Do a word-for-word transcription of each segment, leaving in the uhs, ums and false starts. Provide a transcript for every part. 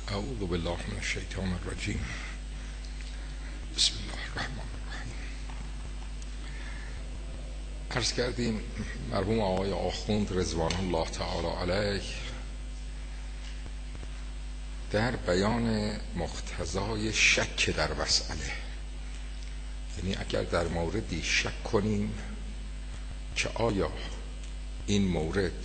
اعوذ بالله من الشیطان الرجیم. بسم الله الرحمن الرحیم. عرض کردیم مرحوم آقای آخوند رضوان الله تعالی علیه در بیان مقتضای شک در مسئله، یعنی اگر در موردی شک کنیم که آیا این مورد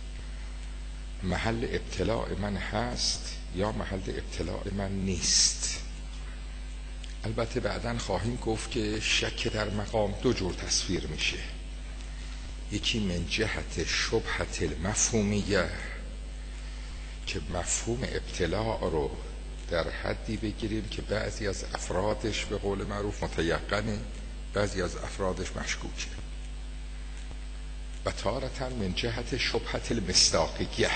محل ابتلاع من هست یا محل ابتلاع من نیست. البته بعداً خواهیم گفت که شک در مقام دو جور تصویر میشه، یکی من جهت شبهت المفهومیه که مفهوم ابتلاع رو در حدی بگیریم که بعضی از افرادش به قول معروف متیقنه، بعضی از افرادش مشکوکه، و تارتاً من جهت شبهت المصداقیه.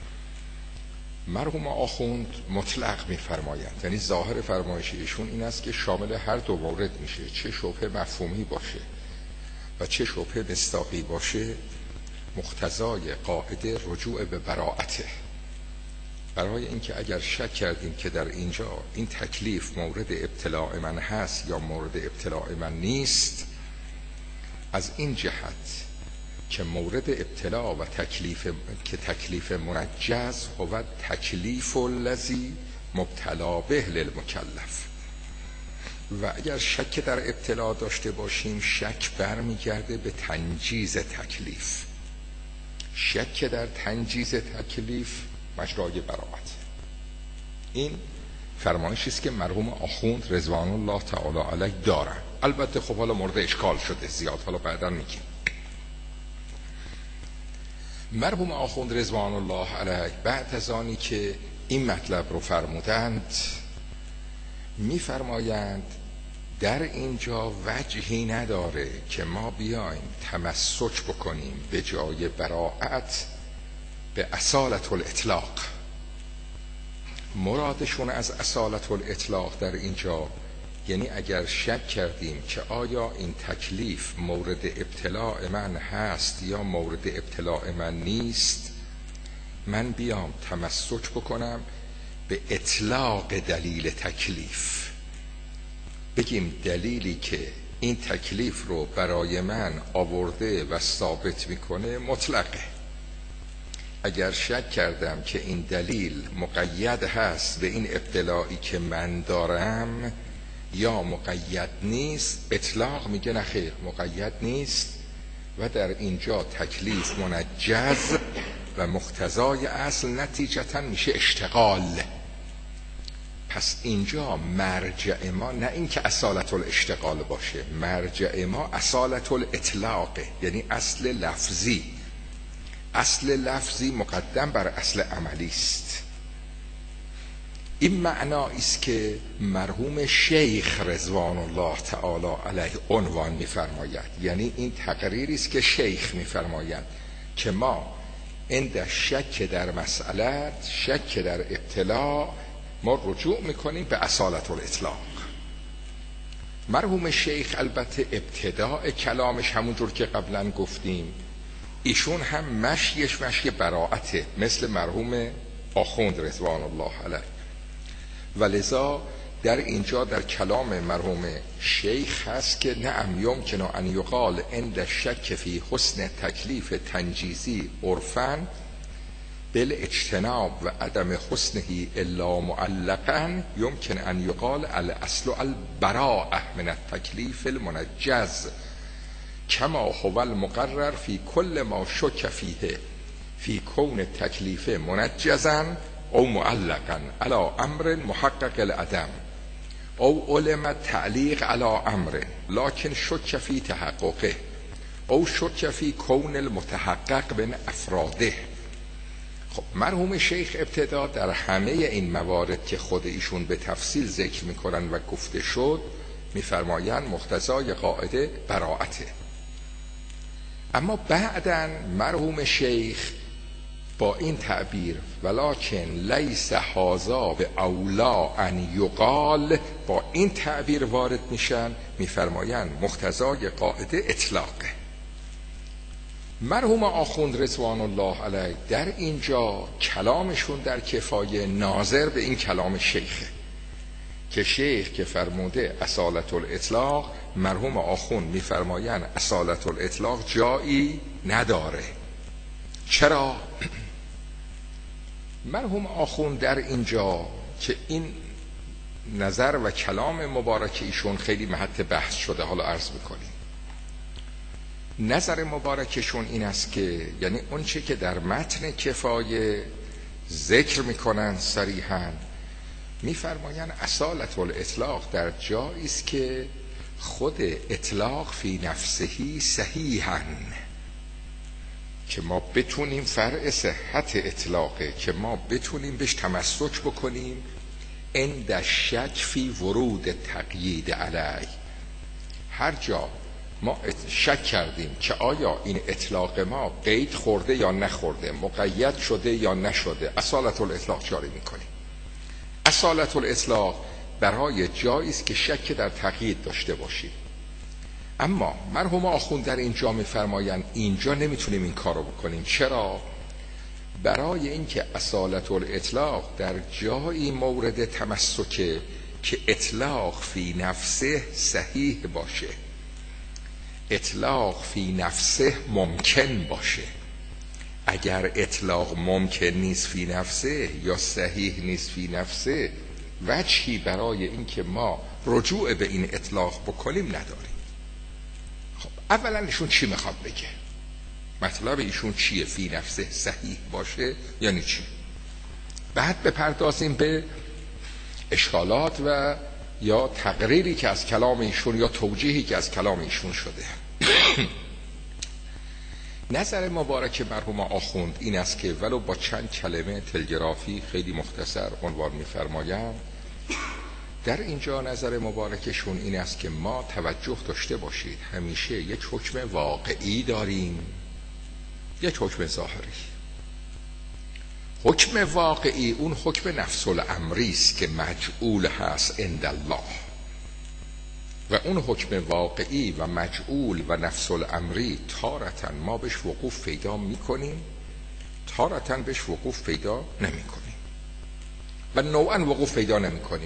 مرحوم آخوند مطلق می‌فرمایند، یعنی ظاهر فرمایش ایشون این است که شامل هر دو مورد میشه، چه شبهه مفهومی باشه و چه شبهه مصداقی باشه، مقتضای قاعده رجوع به براءته. برای اینکه اگر شک کردیم که در اینجا این تکلیف مورد ابتلاع من هست یا مورد ابتلاع من نیست، از این جهت که مورد ابتلاع و تکلیف که تکلیف منجز هو تکلیف الذی مبتلا به للمکلف، و اگر شک در ابتلاع داشته باشیم شک برمیگرده به تنجیز تکلیف. شک در تنجیز تکلیف مجرای براءت. این فرمایشی است که مرحوم آخوند رضوان الله تعالی علیه دارن. البته خب حالا مورد اشکال شده زیاد، حالا بعدا میگیم. مرحوم آخوند رضوان الله علیه بعد از آنی که این مطلب رو فرمودند میفرمایند در اینجا وجهی نداره که ما بیایم تمسک بکنیم به جای براءت به اصالت الاطلاق. مرادشون از اصالت الاطلاق در اینجا یعنی اگر شک کردیم که آیا این تکلیف مورد ابتلاع من هست یا مورد ابتلاع من نیست، من بیام تمسک بکنم به اطلاق دلیل تکلیف، بگیم دلیلی که این تکلیف رو برای من آورده و ثابت میکنه مطلقه. اگر شک کردم که این دلیل مقید هست به این ابتلاعی که من دارم یا مقید نیست، اطلاق میگه نه خیر مقید نیست و در اینجا تکلیف منجز و مقتضای اصل نتیجتا میشه اشتغال. پس اینجا مرجع ما نه این که اصالت الاشتغال باشه، مرجع ما اصالت الاطلاقه، یعنی اصل لفظی. اصل لفظی مقدم بر اصل عملی است. این معنایی است که مرحوم شیخ رضوان الله تعالی علیه عنوان می‌فرماید، یعنی این تقریری است که شیخ می‌فرمایند که ما عند شک در مسئله، شک در ابتلاع، ما رجوع میکنیم به اصالت الاطلاق. مرحوم شیخ البته ابتداء کلامش همونجور که قبلا گفتیم ایشون هم مشیش مشی براءته مثل مرحوم آخوند رضوان الله علیه، و لذا در اینجا در کلام مرحوم شیخ هست که نعم یمکن ان یقال عند شک فی حسن تکلیف تنجیزی عرفاً بالاجتناب و عدم حسنه الا معلقا یمکن ان یقال الاصل البراءه من التکلیف المنجز کما هو المقرر فی کل ما شک فیه فی کون تکلیف منجزا او معلقا علی امر محقق العدم او علم تعلیق علی امر لکن شک فی تحققه او شک فی کون المتحقق من افراده. خب مرحوم شیخ ابتدا در همه این موارد که خود ایشون به تفصیل ذکر میکنن و گفته شد میفرمایند مقتضای قاعده براءته. اما بعداً مرحوم شیخ با این تعبیر ولکن لیس هذا به اولا ان یقال، با این تعبیر وارد میشن، میفرمایند مقتضای قاعده اطلاقه. مرحوم آخوند رضوان الله علیه در اینجا کلامشون در کفایه ناظر به این کلام شیخه که شیخ که فرموده اصالت الاطلاق، مرحوم آخوند میفرمایند اصالت الاطلاق جایی نداره. چرا؟ مرحوم آخوند در اینجا که این نظر و کلام مبارک ایشون خیلی محط بحث شده، حالا عرض میکنیم. نظر مبارکشون این است که یعنی اون چه که در متن کفایه ذکر میکنن صریحاً میفرمایند اصالت الاطلاق در جایی است که خود اطلاق فی نفسهی صحیحاً، که ما بتونیم فرع صحت اطلاقه که ما بتونیم بهش تمسک بکنیم عند شک فی ورود تقیید علی. هر جا ما شک کردیم که آیا این اطلاق ما قید خورده یا نخورده، مقید شده یا نشده، اصالت الاطلاق جاری میکنیم. اصالت الاطلاق برای جایی است که شک در تقیید داشته باشیم. اما مرحوم آخوند در اینجا میفرمایند اینجا نمیتونیم این کارو بکنیم. چرا؟ برای اینکه اصالت الاطلاق در جایی مورد تمسکه که اطلاق فی نفسه صحیح باشه، اطلاق فی نفسه ممکن باشه. اگر اطلاق ممکن نیست فی نفسه یا صحیح نیست فی نفسه، وجهی برای اینکه ما رجوع به این اطلاق بکنیم نداریم. خب اولا ایشون چی میخواد بگه؟ مطلب ایشون چیه؟ فی نفسه صحیح باشه یعنی چی؟ بعد بپردازیم به اشکالات و یا تقریری که از کلام ایشون یا توجیهی که از کلام ایشون شده. نظر مبارک مرحوم آخوند این است که ولو با چند کلمه تلگرافی خیلی مختصر عنوان می‌فرمایند، در اینجا نظر مبارکشون این است که ما توجه داشته باشید همیشه یک حکم واقعی داریم، یک حکم ظاهری. حکم واقعی اون حکم نفس الامری است که مجعول هست عند الله، و اون حکم واقعی و مجعول و نفس الامری تارتن ما بهش وقوف پیدا میکنیم، تارتن بهش وقوف پیدا نمی کنیم و نوعا وقوف پیدا نمی کنیم.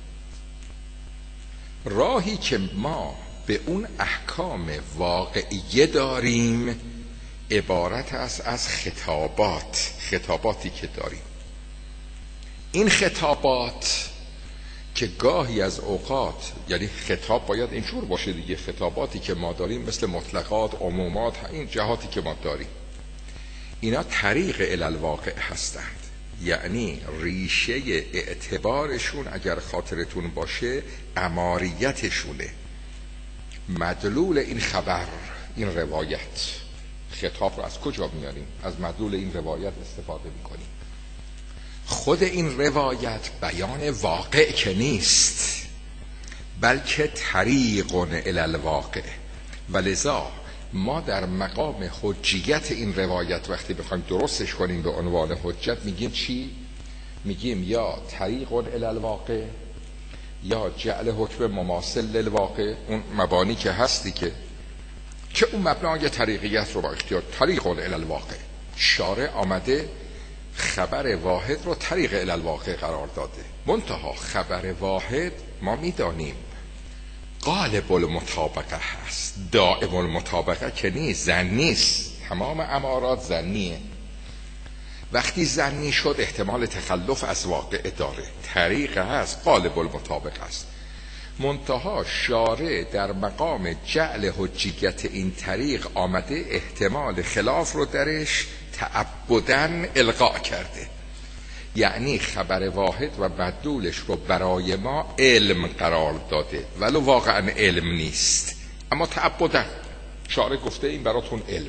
راهی که ما به اون احکام واقعیه داریم عبارت است از خطابات، خطاباتی که داریم. این خطابات که گاهی از اوقات، یعنی خطاب باید اینجور باشه دیگه، خطاباتی که ما داریم مثل مطلقات، عمومات، این جهاتی که ما داریم اینا طریق الالواقع هستند. یعنی ریشه اعتبارشون اگر خاطرتون باشه اماریتشونه، مدلول این خبر، این روایت. خطاب رو از کجا میاریم؟ از مدلول این روایت استفاده میکنیم. خود این روایت بیان واقع که نیست، بلکه طریق الالواقع، و لذا ما در مقام حجیت این روایت وقتی بخوایم درستش کنیم به عنوان حجت میگیم چی؟ میگیم یا طریق الالواقع یا جعل حکم مماثل للواقع، اون مبانی که هستی که که اون مبنای طریقیت رو با اختیار طریق الالواقع. شارع آمده خبر واحد رو طریق الالواقع قرار داده، منتها خبر واحد ما میدانیم غالب المطابقه هست، دائم المطابقه که نیست، زن نیست، تمام امارات زنیه. وقتی زنی شد احتمال تخلف از واقع داره، طریق هست، غالب المطابقه است. منتها شارع در مقام جعل حجیت این طریق آمده احتمال خلاف رو درش تعبداً القاء کرده، یعنی خبر واحد و مدلولش رو برای ما علم قرار داده ولو واقعا علم نیست، اما تعبداً شارع گفته این براتون علم.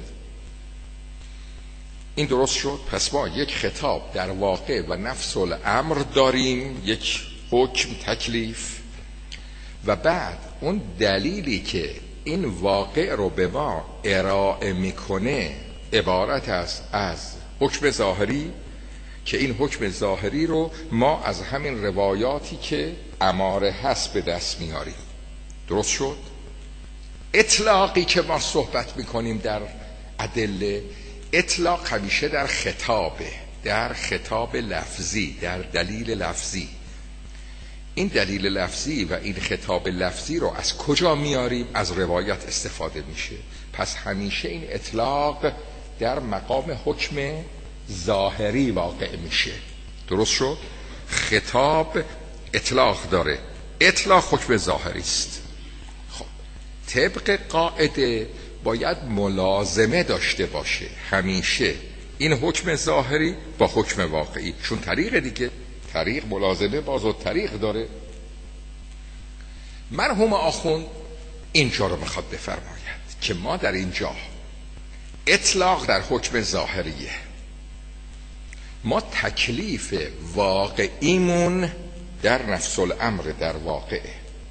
این درست شد؟ پس ما یک خطاب در واقع و نفس الامر داریم، یک حکم تکلیف، و بعد اون دلیلی که این واقع رو به ما ارائه میکنه عبارت است از حکم ظاهری، که این حکم ظاهری رو ما از همین روایاتی که اماره هست به دست میاریم. درست شد؟ اطلاقی که ما صحبت میکنیم در ادله. اطلاق همیشه در خطابه، در خطاب لفظی، در دلیل لفظی. این دلیل لفظی و این خطاب لفظی رو از کجا میاریم؟ از روایت استفاده میشه. پس همیشه این اطلاق در مقام حکم ظاهری واقع میشه. درست شد؟ خطاب اطلاق داره، اطلاق حکم ظاهری است. خب طبق قاعده باید ملازمه داشته باشه همیشه این حکم ظاهری با حکم واقعی، چون طریق دیگه، طریق ملازمه باز و طریق داره. مرحوم آخوند اینجا رو میخواد بفرماید که ما در اینجا اطلاق در حکم ظاهریه، ما تکلیف واقعیمون در نفس الامر، در واقعه.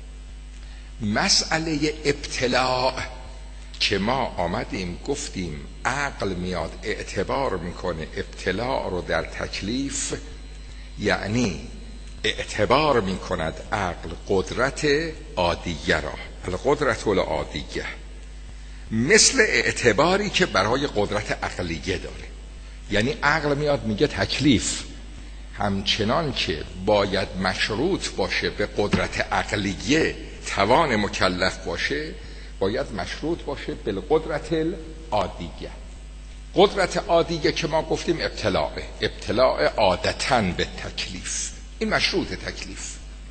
مسئله ابتلاع که ما آمدیم گفتیم عقل میاد اعتبار میکنه ابتلاع رو در تکلیف، یعنی اعتبار میکند عقل قدرت عادیه را، القدرت العادیه، مثل اعتباری که برای قدرت عقلیه داره. یعنی عقل میاد میگه تکلیف همچنان که باید مشروط باشه به قدرت عقلیه، توان مکلف باشه، باید مشروط باشه به قدرت العادیه. قدرت عادیه که ما گفتیم ابتلاعه، ابتلاع عادتاً به تکلیف، این مشروط تکلیف.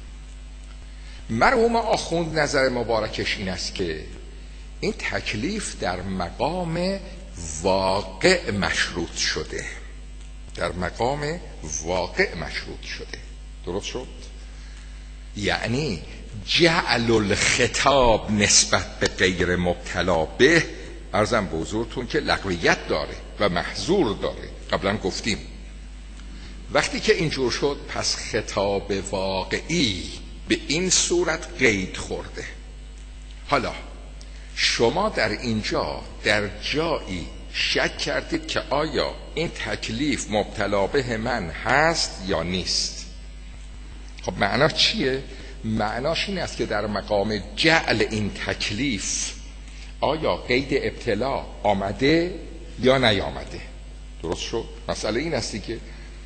مرحوم آخوند نظر مبارکش این است که این تکلیف در مقام واقع مشروط شده، در مقام واقع مشروط شده. درست شد؟ یعنی جعل الخطاب نسبت به غیر مبتلا به، عرضم به حضورتون که لغویت داره و محظور داره، قبلا گفتیم. وقتی که اینجور شد پس خطاب واقعی به این صورت قید خورده. حالا شما در اینجا در جایی شک کردید که آیا این تکلیف مبتلا به من هست یا نیست. خب معنا چیه؟ معناش این است که در مقام جعل این تکلیف آیا قید ابتلا آمده یا نیامده. درست شد؟ مسئله این است که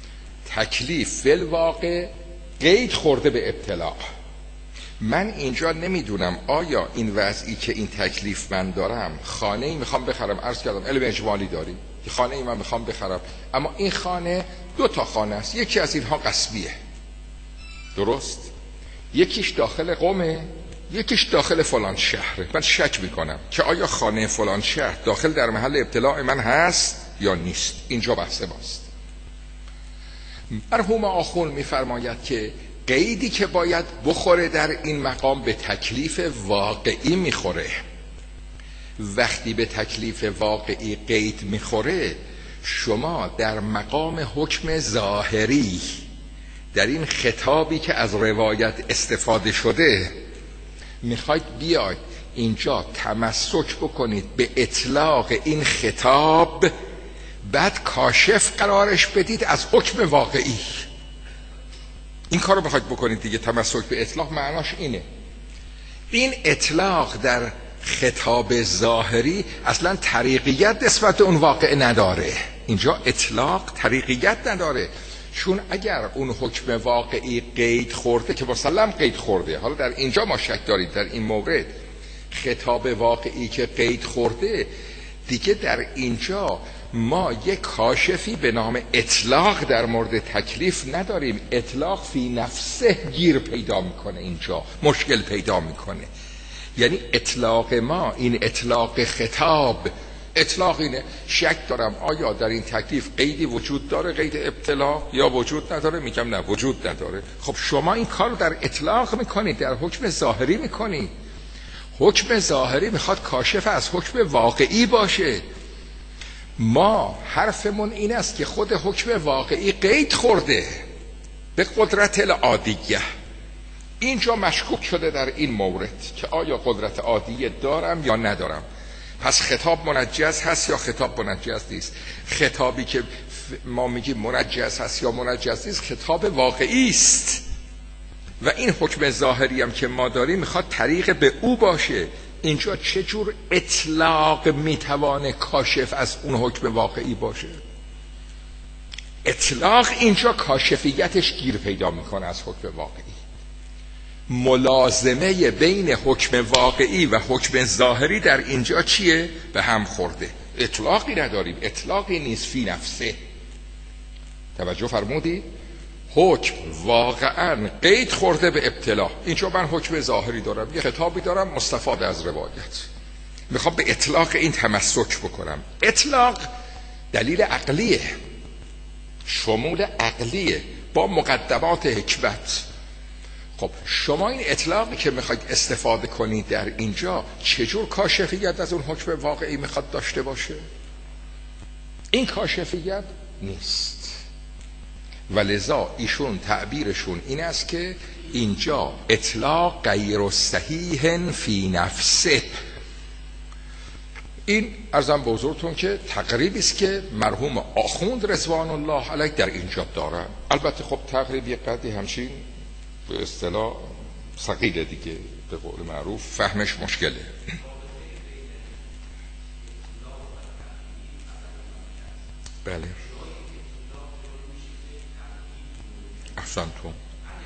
تکلیف فی الواقع قید خورده به ابتلا. من اینجا نمیدونم آیا این وضعی که این تکلیف من دارم، خانه ای میخوام بخرم، عرض کردم علم اجمالی داریم که خانه ای من میخوام بخرم، اما این خانه دو تا خانه است، یکی از اینها قصبیه، درست؟ یکیش داخل قومه، یکیش داخل فلان شهره. من شک میکنم که آیا خانه فلان شهر داخل در محل ابتلاع من هست یا نیست. اینجا بحث ماست. مرحوم آخوند میفرماید که قیدی که باید بخوره در این مقام به تکلیف واقعی میخوره. وقتی به تکلیف واقعی قید میخوره، شما در مقام حکم ظاهری، در این خطابی که از روایت استفاده شده، میخواید بیاید اینجا تمسک بکنید به اطلاق این خطاب، بعد کاشف قرارش بدید از حکم واقعی. این کار رو بخواید بکنید دیگه. تمسک به اطلاق معناش اینه. این اطلاق در خطاب ظاهری اصلا طریقیت نسبت اون واقع نداره. اینجا اطلاق طریقیت نداره، چون اگر اون حکم واقعی قید خورده که مسلم قید خورده، حالا در اینجا ما شک دارید در این مورد خطاب واقعی که قید خورده، دیگه در اینجا ما یک کاشفی به نام اطلاق در مورد تکلیف نداریم. اطلاق فی نفسه گیر پیدا میکنه، اینجا مشکل پیدا میکنه. یعنی اطلاق ما، این اطلاق خطاب، اطلاق اینه. شک دارم آیا در این تکلیف قیدی وجود داره، قید ابتلا، یا وجود نداره؟ میگم نه، وجود نداره. خب شما این کار رو در اطلاق میکنید، در حکم ظاهری میکنید. حکم ظاهری میخواد کاشف از حکم واقعی باشه. ما حرفمون این است که خود حکم واقعی قید خورده به قدرت العادیه. اینجا مشکوک شده در این مورد که آیا قدرت عادیه دارم یا ندارم. پس خطاب منجز هست یا خطاب منجز نیست. خطابی که ما میگیم منجز هست یا منجز نیست، خطاب واقعی است. و این حکم ظاهری هم که ما داریم میخواد طریق به او باشه. اینجا چه جور اطلاق میتوانه کاشف از اون حکم واقعی باشه؟ اطلاق اینجا کاشفیتش گیر پیدا میکنه از حکم واقعی. ملازمه بین حکم واقعی و حکم ظاهری در اینجا چیه؟ به هم خورده. اطلاقی نداریم، اطلاقی نیست فی نفسه. توجه فرمودید؟ حکم واقعا قید خورده به ابتلا. اینجا من حکم ظاهری دارم، یه خطابی دارم مستفاد از روایت، میخوام به اطلاق این تمسک بکنم. اطلاق دلیل عقلیه، شمول عقلیه با مقدمات حکمت. خب شما این اطلاقی که میخواید استفاده کنید در اینجا چجور کاشفیت از اون حکم واقعی میخواد داشته باشه؟ این کاشفیت نیست. ولذا ایشون تعبیرشون این است که اینجا اطلاق غیر صحیح فی نفسه. این عرضم به حضورتون که تقریبی است که مرحوم آخوند رضوان الله علیه در اینجا دارن. البته خب تقریبی قدری همچین به اصطلاح ثقیله دیگه، به قول معروف فهمش مشکله. بله احسنتون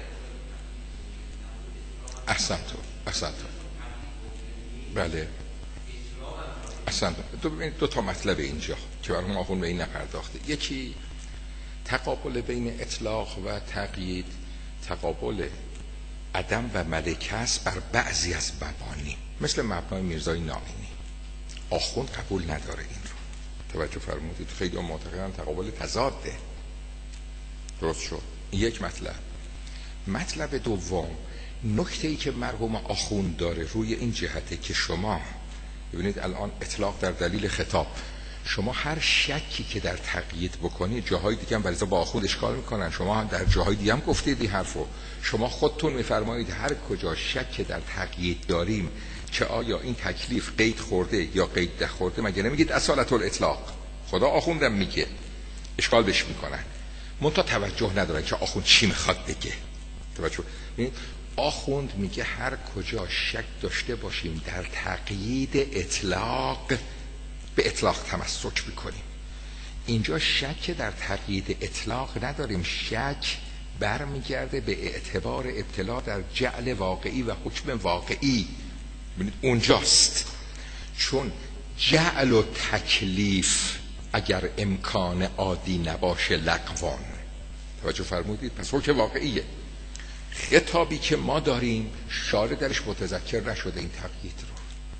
احسنتون احسنتون بله احسنتون. دو, دو تا مطلب اینجا که برای ما به این نپرداخته. یکی تقابل بین اطلاق و تقیید، تقابل عدم و ملکه است بر بعضی از مبانی، مثل مبنای میرزای نائینی. آخوند قبول نداره این رو. توجه فرمودید؟ خیلی هم معتقدن تقابل تضاده. درست شد؟ یک مطلب. مطلب دوم، نکته‌ای که مرحوم آخوند داره روی این جهته که شما ببینید الان اطلاق در دلیل خطاب، شما هر شکی که در تقیید بکنید، جاهای دیگه هم بریزا با آخوند اشکال میکنن، شما در جاهای دیگه هم گفتید این حرفو، شما خودتون میفرمایید هر کجا شک در تقیید داریم که آیا این تکلیف قید خورده یا قید نخورده، مگه نمیگید اصالت الاطلاق؟ خدا آخوندم میگه، اشکال بهش میکنن، منتها توجه ندارن که آخوند چی میخواد بگه. توجه، آخوند میگه هر کجا شک داشته باشیم در تقیید اطلاق، به اطلاق تمسک میکنیم. اینجا شک در تقیید اطلاق نداریم، شک برمیگرده به اعتبار ابتلا در جعل واقعی و حکم واقعی. ببینید اونجاست، چون جعل و تکلیف اگر امکان عادی نباشه لغوان. توجه فرمودید؟ پس حکم واقعیه. خطابی که ما داریم شارع درش متذکر نشده این تقیید رو،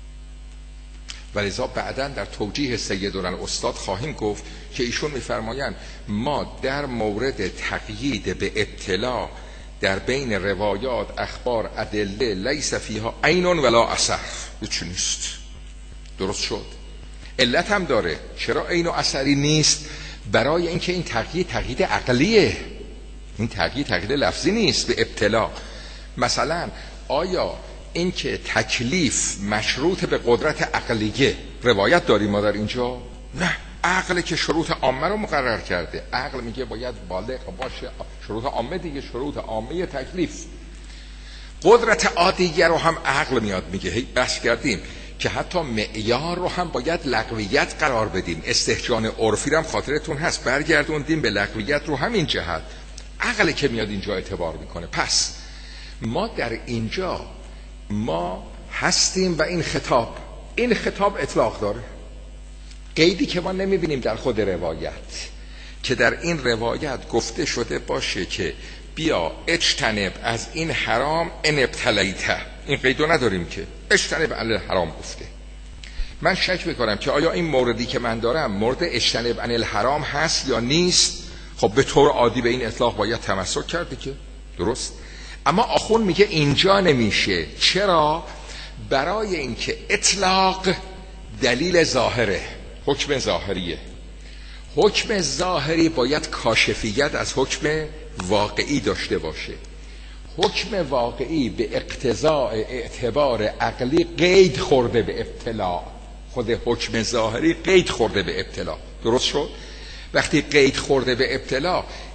ولذا بعداً در توجیه سیدنا استاد خواهیم گفت که ایشون میفرمایند ما در مورد تقیید به ابتلا در بین روایات، اخبار، ادله لیس فیها عین ولا اثر، هیچ نیست. درست شد؟ علت هم داره. چرا عین و اثری نیست؟ برای اینکه این تقیید تقیید عقلیه، این تقیید تقیید لفظی نیست به ابتلا. مثلا آیا اینکه تکلیف مشروط به قدرت عقلیه روایت داریم ما در اینجا؟ نه، عقل که شروط عامه رو مقرر کرده، عقل میگه باید بالغ باشه، شروط عامه دیگه، شروط عامه تکلیف. قدرت عادیه رو هم عقل میاد میگه، هی بحث کردیم که حتی معیار رو هم باید لغویت قرار بدیم. استهجان عرفی رو هم خاطرتون هست برگردوندیم به لغویت رو همین جهت. عقل که میاد اینجا اعتبار میکنه. پس ما در اینجا ما هستیم و این خطاب، این خطاب اطلاق داره. قیدی که ما نمیبینیم در خود روایت، که در این روایت گفته شده باشه که بیا اجتنب از این حرام ان ابتلیته، این قیدو نداریم که اجتنب عن الحرام گفته. من شک میکنم که آیا این موردی که من دارم مورد اجتنب عن الحرام هست یا نیست. خب به طور عادی به این اطلاق باید تمسک کرده که درست، اما آخون میگه اینجا نمیشه. چرا؟ برای اینکه اطلاق دلیل ظاهره، حکم ظاهریه. حکم ظاهری باید کاشفیت از حکم واقعی داشته باشه. حکم واقعی به اقتضاء اعتبار عقلی قید خورده به ابتلا، خود حکم ظاهری قید خورده به ابتلا. درست شد؟ وقتی قید خورده به ابتلا،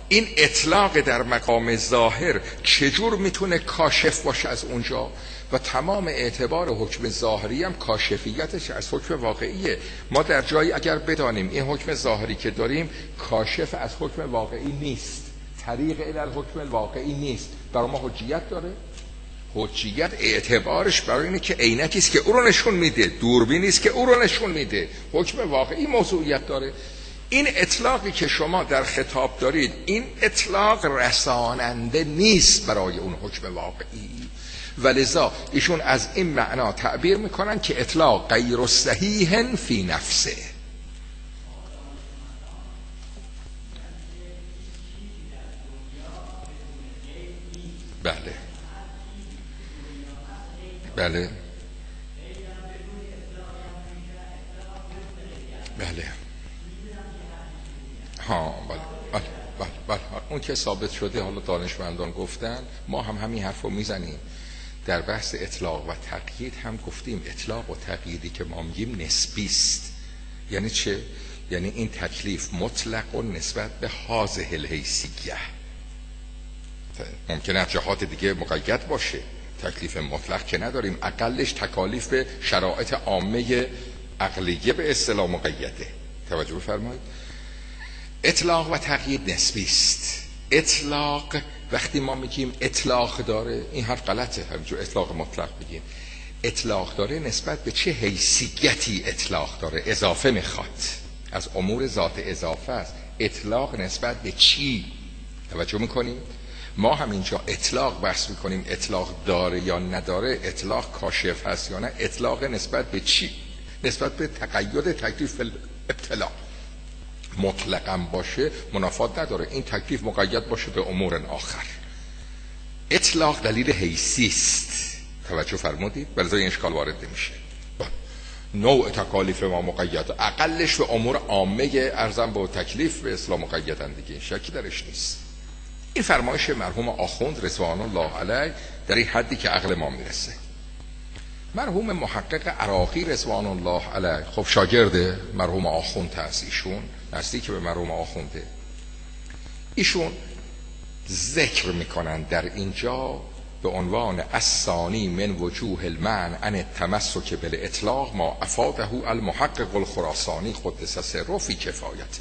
این اطلاق در مقام ظاهر چجور میتونه کاشف باشه از اونجا؟ و تمام اعتبار حکم ظاهری هم کاشفیتش از حکم واقعیه. ما در جایی اگر بدانیم این حکم ظاهری که داریم کاشف از حکم واقعی نیست، طریق الی الحکم الواقعی نیست، برای ما حجیت داره؟ حجیت اعتبارش برای اینه که عینکی است که او رو نشون میده، دوربینی است که او رو نشون میده. حکم واقعی موضوعیت داره. این اطلاقی که شما در خطاب دارید، این اطلاق رساننده نیست برای اون حکم واقعی، ولذا ایشون از این معنا تعبیر میکنن که اطلاق غیر صحیح فی نفسه. بله بله بله ها بله بله بله بله اون که ثابت شده، حالا دانشمندان گفتن، ما هم همین حرف رو میزنیم. در بحث اطلاق و تقیید هم گفتیم اطلاق و تقییدی که ما میگیم نسبی است. یعنی چه؟ یعنی این تکلیف مطلق و نسبت به هذه الحیثیه، ممکنه از جهات دیگه مقید باشه. تکلیف مطلق که نداریم، اقلش تکالیف به شرایط عامه عقلیه به اصطلاح مقیده. توجه بفرمایید. اطلاق و تقیید نسبی است. اطلاق وقتی ما میگیم اطلاق داره، این حرف غلطه، همینجور اطلاق مطلق بگیم. اطلاق داره نسبت به چه حیثیتی اطلاق داره؟ اضافه میخواد، از امور ذات اضافه است. اطلاق نسبت به چی؟ توجه میکنیم. ما همینجا اطلاق بحث میکنیم، اطلاق داره یا نداره، اطلاق کاشف هست یا نه، اطلاق نسبت به چی؟ نسبت به تقید تکلیف ابتلا. مطلقاً باشه منافات نداره، این تکلیف مقید باشه به امور آخر. اطلاق دلیل حیثی است. توجه فرمودید؟ ولذا این اشکال وارد نمیشه. نوع تکالیف ما مقید، اقلش به امور عامه ارزم به تکلیف به اصطلاح مقیدن دیگه، شکی درش نیست. این فرمایش مرحوم آخوند رضوان الله علیه در این حدی که عقل ما میرسه. مرحوم محقق عراقی رضوان الله علیه، خب شاگرد مرحوم آخوند هست، ایشون نزدیک به مرحوم آخونده. ایشون ذکر میکنن در اینجا به عنوان الثانی من وجوه المعنى عن التمسک بالاطلاق ما افاده المحقق الخراسانی قدس سره فی کفایته.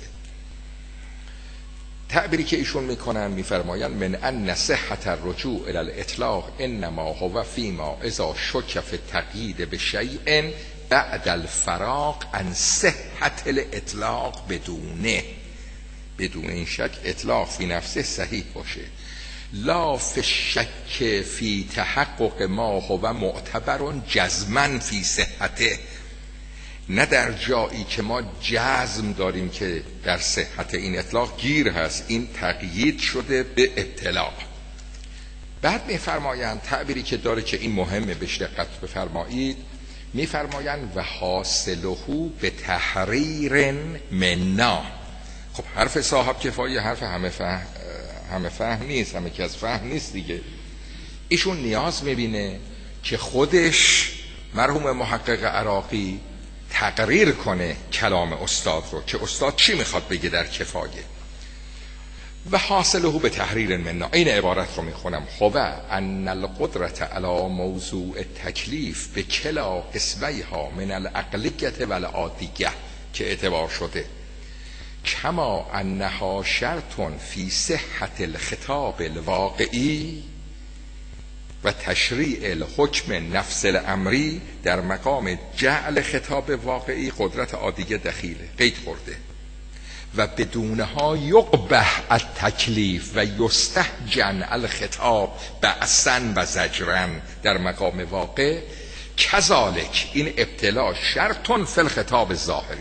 تعبیری که ایشون میکنن میفرمایند من ان صحت الرجوع الى الاطلاق انما هو فيما اذا شك في التقييد بشيء بعد الفراغ عن صحت الاطلاق بدونه. بدون این شک اطلاق فی نفسه صحیح باشه، لا فی شک فی تحقق ما هو معتبر جزما فی صحته، نه در جایی که ما جزم داریم که در صحت این اطلاق گیر هست، این تقیید شده به اطلاق. بعد میفرمایند تعبیری که داره که این مهمه بهش دقت بفرمایید، میفرمایند و حاصله به تحریر منا. خب حرف صاحب کفایه حرف همه فهم همه فهم نیست، همه که از فهم نیست دیگه. ایشون نیاز میبینه که خودش مرحوم محقق عراقی تقریر کنه کلام استاد رو که استاد چی میخواد بگه در کفایه. و حاصله به تحریر منا، این عبارت رو میخونم: هو ان القدرت علی موضوع تکلیف به کلا قسمیها من العقلیت و العادیه که اعتبار شده، کما انها شرط فی صحت الخطاب الواقعی و تشریع الحکم نفس الامری در مقام جعل خطاب واقعی قدرت عادیه دخیله، قید خورده. و بدونها یقبح التکلیف و یستهجن الخطاب بعثا و زجرا در مقام واقع، کذالک این ابتلا شرطن فی الخطاب الظاهری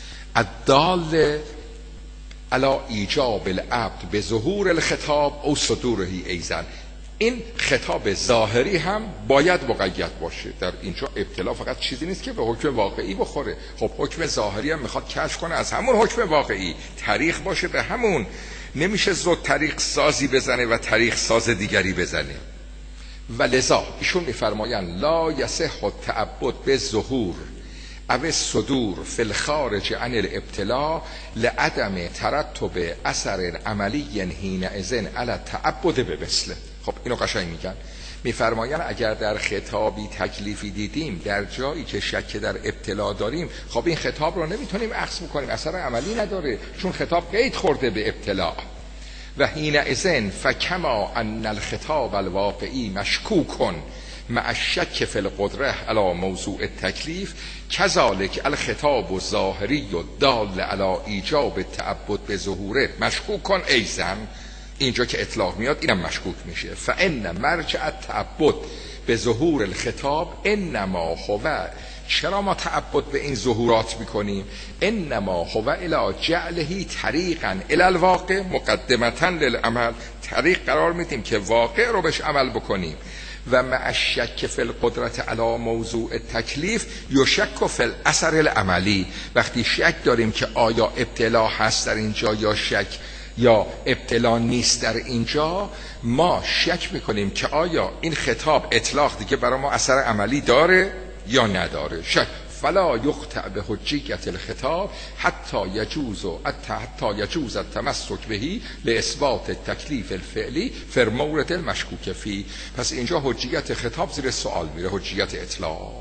الدال علی ایجاب العبد به ظهور الخطاب او صدوره ایضا. این خطاب ظاهری هم باید مقید باشه. در اینجا ابتلا فقط چیزی نیست که به حکم واقعی بخوره. خب حکم ظاهری هم میخواد کشف کنه از همون حکم واقعی، طریق باشه به همون. نمیشه زود طریق سازی بزنه و طریق ساز دیگری بزنه. و لذا ایشون میفرمایند لا یصح التعبد به ظهور او صدور فی الخارج عن الابتلاء لعدم ترتب اثر عملی حینئذ علی التعبد بمثله. خب اینو قشنگ میگن، میفرمایند اگر در خطابی تکلیفی دیدیم در جایی که شک در ابتلا داریم، خب این خطاب رو نمیتونیم اخذ بکنیم، اثر عملی نداره چون خطاب قید خورده به ابتلا. و حینئذ فکما ان الخطاب الواقعی مشکوک مع الشک فی القدره علی موضوع التکلیف کذالک الخطاب الظاهری الدال علی ایجاب التعبد بظهوره مشکوک ایضا. اینجا که اطلاق میاد اینم مشکوک میشه. فان مرجع التعبد به ظهور الخطاب انما هو، چرا ما تعبد به این ظهورات میکنیم؟ انما هو الی جعله طریقا الی الواقع مقدمتا للعمل، طریق قرار میدیم که واقع رو بهش عمل بکنیم. و مع الشک فی القدرت علی موضوع التکلیف یشک فی الاثر العملی، وقتی شک داریم که آیا ابتلا هست در اینجا یا شک یا ابتلا نیست در اینجا، ما شک میکنیم که آیا این خطاب اطلاق دیگه برای ما اثر عملی داره یا نداره. شک فلا یقطع به حجیت الخطاب حتی یجوز و حتی یجوز التمسک بهی لاثبات التکلیف الفعلی فی المورد المشکوک فی. پس اینجا حجیت خطاب زیر سوال میره، حجیت اطلاق.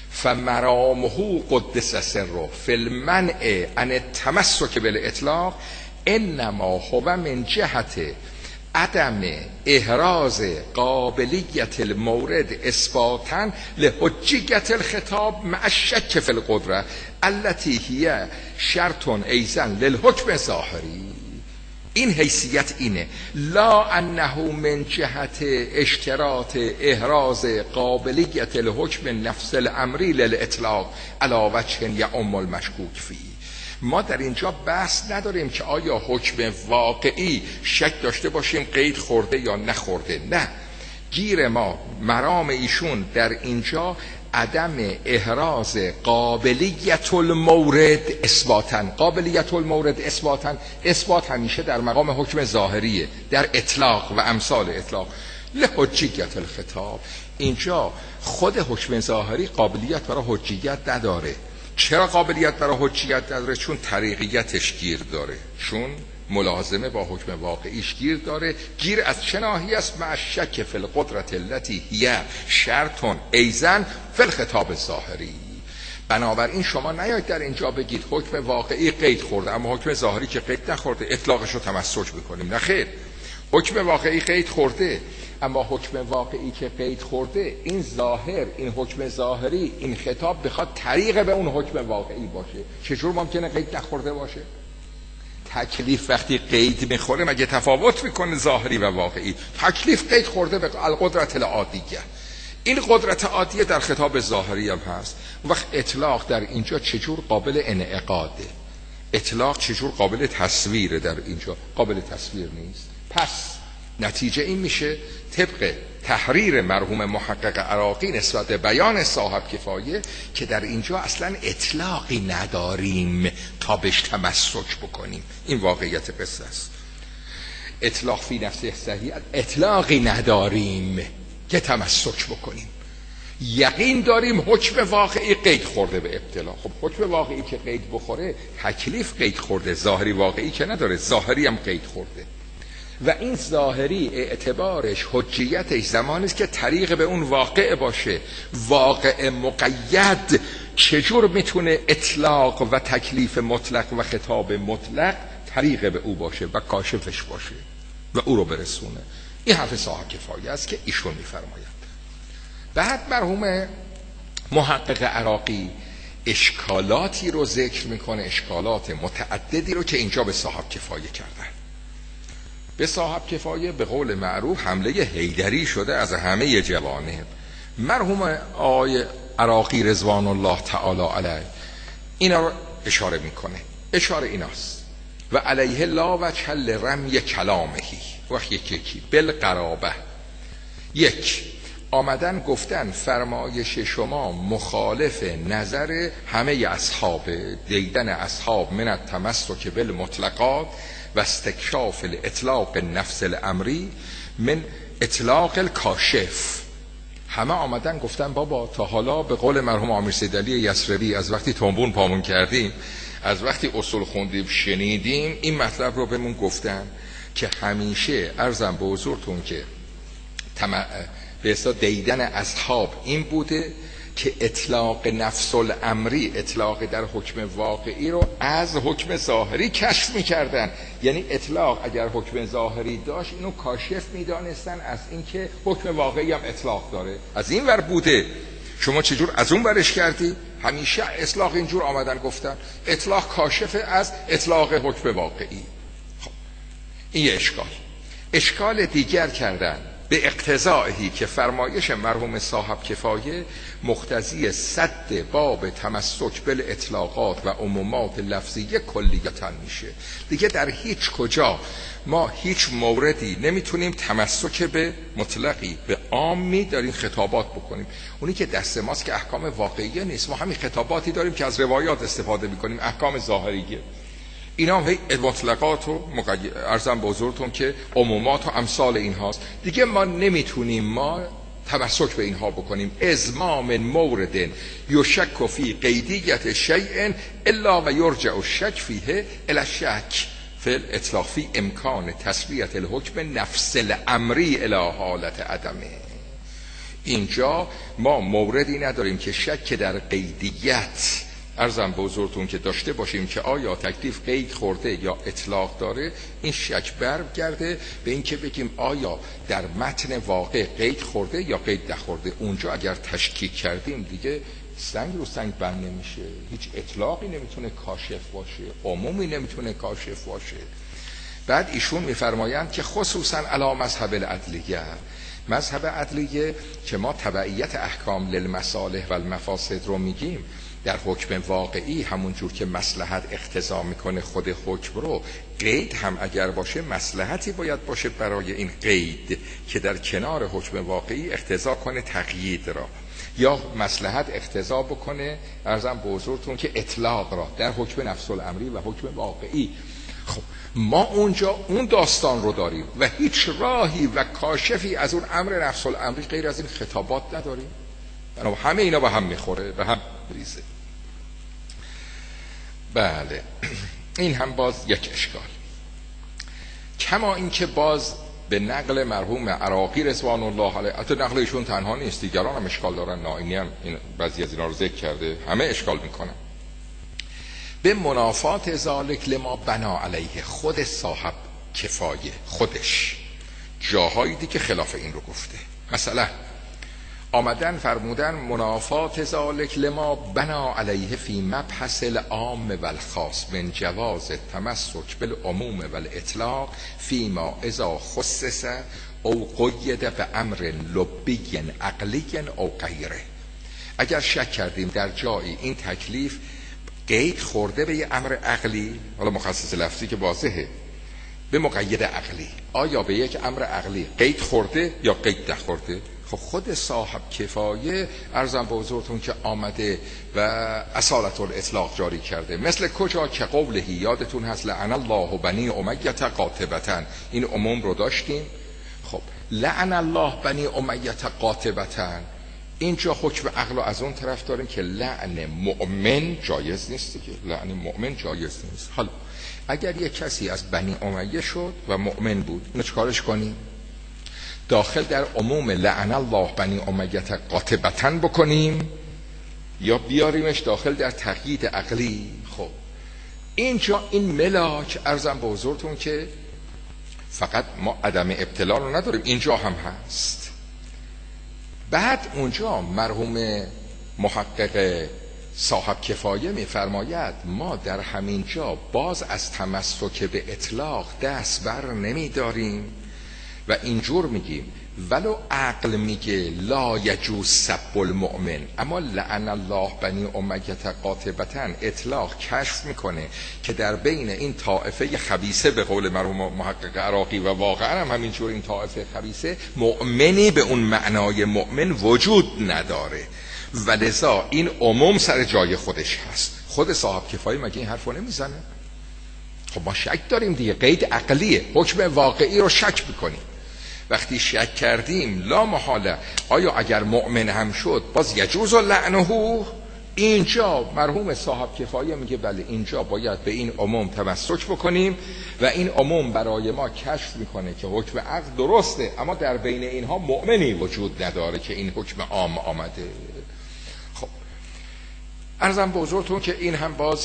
فمرامه قدس سره فی المنع عن التمسک بالاطلاق انما هو من جهت عدم احراز قابلیت المورد اثباتا لحجیت الخطاب مع الشک فی القدره التي هي شرط ایضا للحکم ظاهری. این حیثیت اینه، لا انه من جهت اشتراط احراز قابلیت الحکم نفس الامری للاطلاق علی وجه یعم المشکوک فی. ما در اینجا بحث نداریم که آیا حکم واقعی شک داشته باشیم قید خورده یا نخورده، نه. گیر ما مرام ایشون در اینجا عدم احراز قابلیت المورد اثباتاً. قابلیت المورد اثباتاً، اثبات همیشه در مقام حکم ظاهریه، در اطلاق و امثال اطلاق. لحجیت الخطاب، اینجا خود حکم ظاهری قابلیت برای حجیت نداره. چرا قابلیت برای حجیت نداره؟ چون طریقیتش گیر داره، چون ملازمه با حکم واقعیش گیر داره. گیر از چه ناحیه است؟ مع شک فی القدرت التي هی شرط ایضا فی الخطاب الظاهری. بنابراین شما نیاید در اینجا بگید حکم واقعی قید خورده اما حکم ظاهری که قید نخورده اطلاقش رو تمسک بکنیم. نه خیر، حکم واقعی قید خورده اما حکم واقعی که قید خورده، این ظاهر، این حکم ظاهری، این خطاب بخواد طریق به اون حکم واقعی باشه. چجور ممکنه قید نخورده باشه؟ تکلیف وقتی قید میخوره مگه تفاوت میکنه ظاهری و واقعی؟ تکلیف قید خورده به القدرت العادیه، این قدرت عادیه در خطاب ظاهری هم هست. وقت اطلاق در اینجا چجور قابل انعقاده؟ اطلاق چجور قابل تصویره؟ در اینجا قابل تصویر نیست. پس نتیجه این میشه طبق تحریر مرحوم محقق عراقی نسبت به بیان صاحب کفایه که در اینجا اصلا اطلاقی نداریم تا بهش تمسک بکنیم. این واقعیت قصه است. اطلاق فی نفسه صحیح، اطلاقی نداریم که تمسک بکنیم. یقین داریم حکم واقعی قید خورده به ابتلا. خب حکم واقعی که قید بخوره تکلیف قید خورده، ظاهری واقعی که نداره، ظاهری هم قید خورده. و این ظاهری اعتبارش حجیتش زمانی است که طریق به اون واقع باشه. واقع مقید چجور میتونه اطلاق و تکلیف مطلق و خطاب مطلق طریق به او باشه و کاشفش باشه و او رو برسونه؟ این حرف صاحب کفایه است که ایشون میفرماید. بعد مرحوم محقق عراقی اشکالاتی رو ذکر میکنه، اشکالات متعددی رو که اینجا به صاحب کفایه کردن. به صاحب کفایه به قول معروف حمله حیدری شده از همه جوانب. مرحوم آقای عراقی رضوان الله تعالی علیه اینا رو اشاره میکنه. اشاره ایناست: و علیه لا وجه لرمی کلامهی. وقت یکی یکی بالقرابه. یک، آمدن گفتن فرمایش شما مخالف نظر همه اصحاب، دیدن اصحاب من التمسک بالمطلقات و استکشاف الاطلاق نفس الامری من اطلاق الکاشف. همه آمدن گفتن بابا تا حالا به قول مرحوم امیر سید علی یسربی از وقتی تنبون پامون کردیم، از وقتی اصول خوندیم شنیدیم، این مطلب رو بهمون گفتن که همیشه عرضم به حضورتون که تم... به اصطلاح دیدن اصحاب این بوده که اطلاق نفس الامری، اطلاق در حکم واقعی رو از حکم ظاهری کشف میکردن. یعنی اطلاق اگر حکم ظاهری داشت اینو کاشف میدانستن از اینکه حکم واقعی هم اطلاق داره. از این ور بوده، شما چجور از اون برش کردی؟ همیشه اطلاق اینجور آمدن گفتن اطلاق کاشف از اطلاق حکم واقعی. خب این یه اشکال. اشکال دیگر کردن به اقتضاعی که فرمایش مرحوم صاحب کفایه مقتضی سد باب تمسک بالاطلاقات و عمومات لفظیه کلیتا میشه. دیگه در هیچ کجا ما هیچ موردی نمیتونیم تمسک به مطلقی به عامی در این خطابات بکنیم. اونی که دست ماست که احکام واقعیه نیست، ما همین خطاباتی داریم که از روایات استفاده میکنیم، احکام ظاهریه. اینا هم هی مطلقات و ارزم به حضورتون که عمومات و امثال این هاست. دیگه ما نمیتونیم ما تمسک به اینها بکنیم. ازمام مورد یشک فی قیدیت شیء الا و یرجع الشک فیه الی الشک فی الاطلاق فی امکان تسویت الحکم نفس الامری الی حالت عدمه. اینجا ما موردی نداریم که شک در قیدیت عرضم به حضورتون که داشته باشیم که آیا تکلیف قید خورده یا اطلاق داره. این شک برگرده به این که بگیم آیا در متن واقع قید خورده یا قید نخورده. اونجا اگر تشکیک کردیم دیگه سنگ رو سنگ بند نمیشه، هیچ اطلاقی نمیتونه کاشف باشه، عمومی نمیتونه کاشف باشه. بعد ایشون میفرمایند که خصوصا علی مذهب العدلیه، مذهب عدلیه که ما تبعیت احکام للمصالح و المفاسد رو میگیم، در حکم واقعی همون جور که مصلحت اقتضا میکنه خود حکم رو، قید هم اگر باشه مصلحتی باید باشه برای این قید که در کنار حکم واقعی اقتضا کنه تقیید را، یا مصلحت اقتضا بکنه عرضم به حضورتون که اطلاق را در حکم نفس الامری و حکم واقعی. خب ما اونجا اون داستان رو داریم و هیچ راهی و کاشفی از اون امر نفس الامری غیر از این خطابات نداریم. همه اینا با هم میخوره، به هم ریزه. بله این هم باز یک اشکال. کما این که باز به نقل مرحوم عراقی رضوان الله علیه، حتی نقل ایشون تنها نیست، دیگران هم اشکال دارن، نائینی هم این بعضی از اینا رو ذکر کرده، همه اشکال میکنن. به منافات ذالک لما بنا علیه، خود صاحب کفایه خودش جاهایی دیگه خلاف این رو گفته. مثلا آمدن فرمودن منافات ذالک لما بنا علیه فی مبحث العام و الخاص من جواز تمسک بالعموم و الاطلاق فیما اذا خصص او قید به امر لبی عقلی او غیره. اگر شک کردیم در جایی این تکلیف قید خورده به یه امر عقلی، حالا مخصص لفظی که واضحه، به مقید عقلی، آیا به یک امر عقلی قید خورده یا قید نخورده؟ خب خود صاحب کفایه عرضم به حضورتون که آمده و اصالت الاطلاق جاری کرده. مثل کجا که قولهی یادتون هست لعن الله بنی امیه قاطبة، این عموم رو داشتیم. خب لعن الله بنی امیه قاطبة، اینجا حکم عقل رو از اون طرف داریم که لعن مؤمن جایز نیست که لعن مؤمن جایز نیست. حالا اگر یک کسی از بنی امیه شد و مؤمن بود، اینو چکارش کنیم؟ داخل در عموم لعن الله بنی امیه قاطبة بکنیم یا بیاریمش داخل در تقیید عقلی؟ خب اینجا این ملاک عرضم به حضورتون که فقط ما عدم ابتلا رو نداریم، اینجا هم هست. بعد اونجا مرحوم محقق صاحب کفایه میفرماید ما در همین جا باز از تمسک به اطلاق دست بر نمی داریم و اینجور میگیم ولو عقل میگه لا یجوز سب المؤمن، اما لعن الله بنی امیه قاطبة اطلاق کشف میکنه که در بین این طائفه خبیثه به قول مرحوم محقق عراقی و واقعا هم همینجور این طائفه خبیثه مؤمنی به اون معنای مؤمن وجود نداره و لذا این عموم سر جای خودش هست. خود صاحب کفایه مگه این حرفو نمیزنه؟ خب ما شک داریم دیگه، قید عقلیه، حکم واقعی رو شک میکنیم. وقتی شک کردیم لا محاله آیا اگر مؤمن هم شد باز یجوز لعنه، اینجا مرحوم صاحب کفایه میگه بله اینجا باید به این عموم تمسک بکنیم و این عموم برای ما کشف میکنه که حکم عقل درسته، اما در بین اینها مؤمنی وجود نداره که این حکم عام آمده. خب عرضم به حضورتون که این هم باز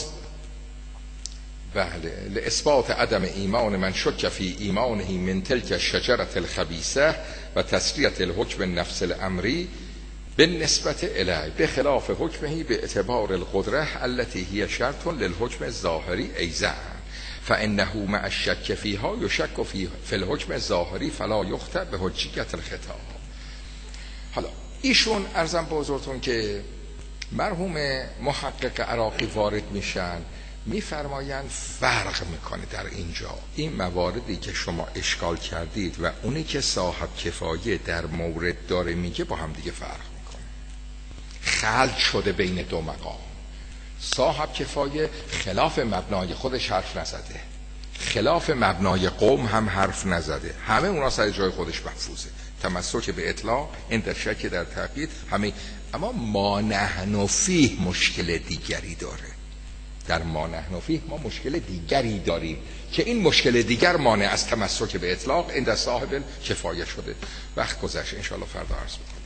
بله لاثبات عدم ایمان من شک فی ایمانه من تلک شجره الخبیثه و تسریه الحکم نفس الامری بالنسبت الی بخلاف حکمه به اعتبار القدره التي هي شرط للحکم الظاهری ایضا فانه مع الشک فيها يشك في في الحکم الظاهری فلا يخطئ به حجیت الخطاب. حالا ایشون عرضم به حضورتون که مرحوم محقق عراقی وارد میشن میفرمایند فرق میکنه در اینجا این مواردی که شما اشکال کردید و اونی که صاحب کفایه در مورد داره میگه با هم دیگه فرق میکنه، خلط شده بین دو مقام. صاحب کفایه خلاف مبنای خودش حرف نزده، خلاف مبنای قوم هم حرف نزده، همه اونا سر جای خودش محفوظه، تمسک به اطلاع این در شک در تقیید همه. اما ما نحن فیه مشکل دیگری داره، در ما نحن فیه ما مشکل دیگری داریم که این مشکل دیگر مانع از تمسک به اطلاق این در صاحب کفایه شده. وقت گذشت، انشاءالله فردا عرض می‌کنم.